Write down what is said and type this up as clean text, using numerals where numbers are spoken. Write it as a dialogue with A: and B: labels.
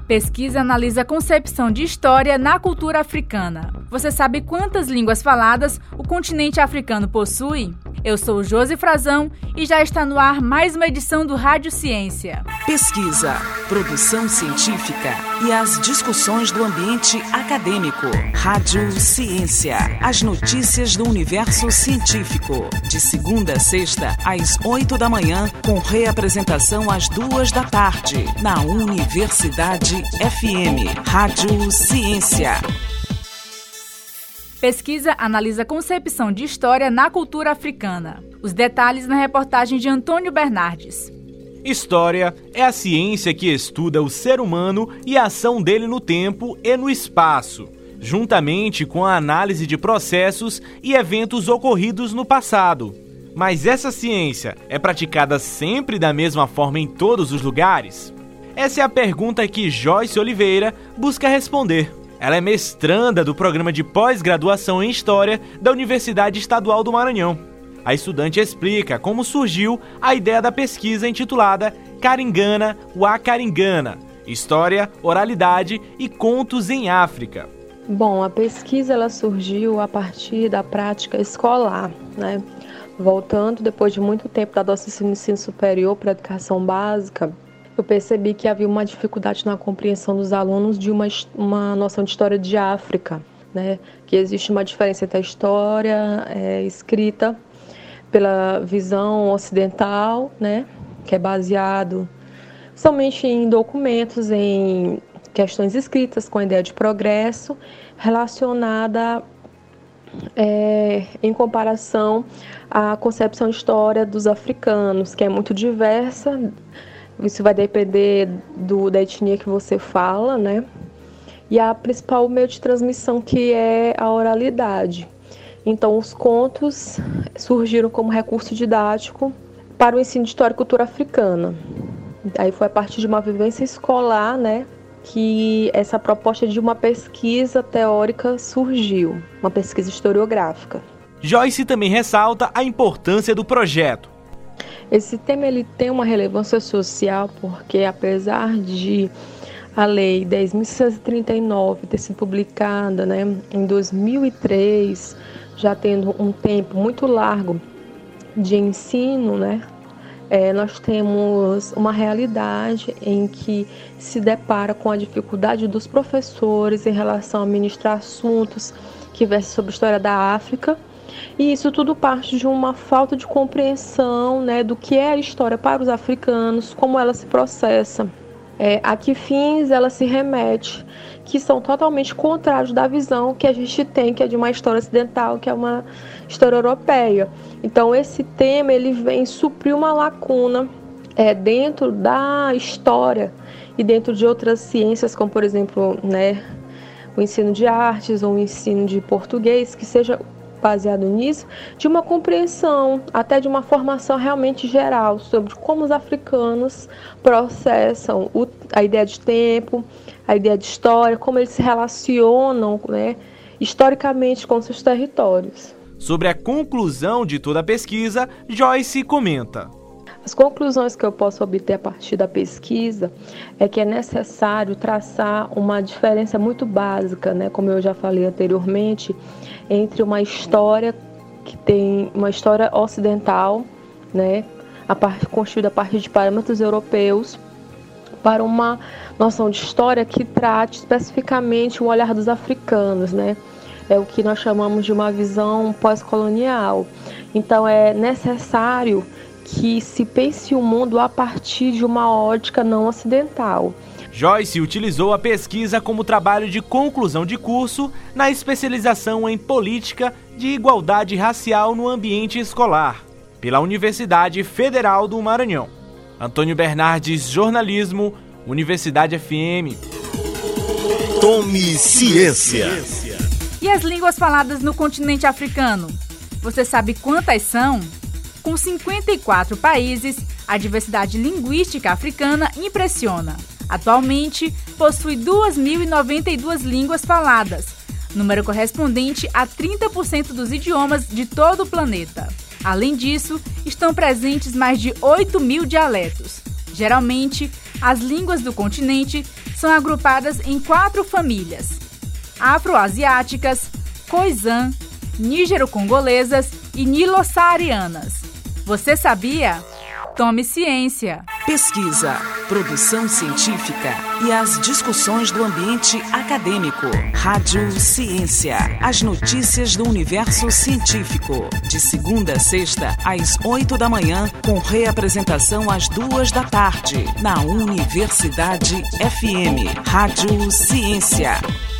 A: Pesquisa analisa a concepção de história na cultura africana. Você sabe quantas línguas faladas o continente africano possui? Eu sou Josi Frazão e já está no ar mais uma edição do Rádio Ciência.
B: Pesquisa, produção científica e as discussões do ambiente acadêmico. Rádio Ciência, as notícias do universo científico. De segunda a sexta, às 8 da manhã, com reapresentação às 2 da tarde, na Universidade FM. Rádio Ciência.
A: Pesquisa analisa a concepção de história na cultura africana. Os detalhes na reportagem de Antônio Bernardes.
C: História é a ciência que estuda o ser humano e a ação dele no tempo e no espaço, juntamente com a análise de processos e eventos ocorridos no passado. Mas essa ciência é praticada sempre da mesma forma em todos os lugares? Essa é a pergunta que Joyce Oliveira busca responder. Ela é mestranda do programa de pós-graduação em História da Universidade Estadual do Maranhão. A estudante explica como surgiu a ideia da pesquisa intitulada Karingana Wakaringana, História, Oralidade e Contos em África.
D: Bom, a pesquisa ela surgiu a partir da prática escolar, né? Voltando depois de muito tempo da docência no ensino superior para a educação básica, eu percebi que havia uma dificuldade na compreensão dos alunos de uma noção de história de África, né? Que existe uma diferença entre a história escrita pela visão ocidental, né? Que é baseado somente em documentos, em questões escritas com a ideia de progresso, relacionada em comparação à concepção de história dos africanos, que é muito diversa. Isso vai depender da etnia que você fala, né? E a principal meio de transmissão que é a oralidade. Então, os contos surgiram como recurso didático para o ensino de história e cultura africana. Aí foi a partir de uma vivência escolar, né, que essa proposta de uma pesquisa teórica surgiu, uma pesquisa historiográfica.
C: Joyce também ressalta a importância do projeto.
D: Esse tema ele tem uma relevância social porque, apesar de a Lei 10.639 ter sido publicada, né, em 2003, já tendo um tempo muito largo de ensino, né, nós temos uma realidade em que se depara com a dificuldade dos professores em relação a ministrar assuntos que versem sobre a história da África. E isso tudo parte de uma falta de compreensão, né, do que é a história para os africanos, como ela se processa, a que fins ela se remete, que são totalmente contrários da visão que a gente tem, que é de uma história ocidental, que é uma história europeia. Então esse tema ele vem suprir uma lacuna dentro da história e dentro de outras ciências, como por exemplo, né, o ensino de artes ou o ensino de português, que seja baseado nisso, de uma compreensão, até de uma formação realmente geral sobre como os africanos processam a ideia de tempo, a ideia de história, como eles se relacionam, né, historicamente com seus territórios.
C: Sobre a conclusão de toda a pesquisa, Joyce comenta.
D: As conclusões que eu posso obter a partir da pesquisa é que é necessário traçar uma diferença muito básica, né, como eu já falei anteriormente, entre uma história que tem uma história ocidental, né, construída a partir de parâmetros europeus, para uma noção de história que trate especificamente o olhar dos africanos, né? É o que nós chamamos de uma visão pós-colonial. Então é necessário que se pense o mundo a partir de uma ótica não ocidental.
C: Joyce utilizou a pesquisa como trabalho de conclusão de curso na especialização em Política de Igualdade Racial no Ambiente Escolar, pela Universidade Federal do Maranhão. Antônio Bernardes, Jornalismo, Universidade FM.
E: Tome ciência.
A: E as línguas faladas no continente africano? Você sabe quantas são? Com 54 países, a diversidade linguística africana impressiona. Atualmente, possui 2.092 línguas faladas, número correspondente a 30% dos idiomas de todo o planeta. Além disso, estão presentes mais de 8.000 dialetos. Geralmente, as línguas do continente são agrupadas em 4 famílias: afroasiáticas, khoisan, nígero-congolesas e nilo-saarianas. Você sabia? Tome ciência!
B: Pesquisa, produção científica e as discussões do ambiente acadêmico. Rádio Ciência. As notícias do universo científico. De segunda a sexta, às 8 da manhã, com reapresentação às 2 da tarde, na Universidade FM. Rádio Ciência.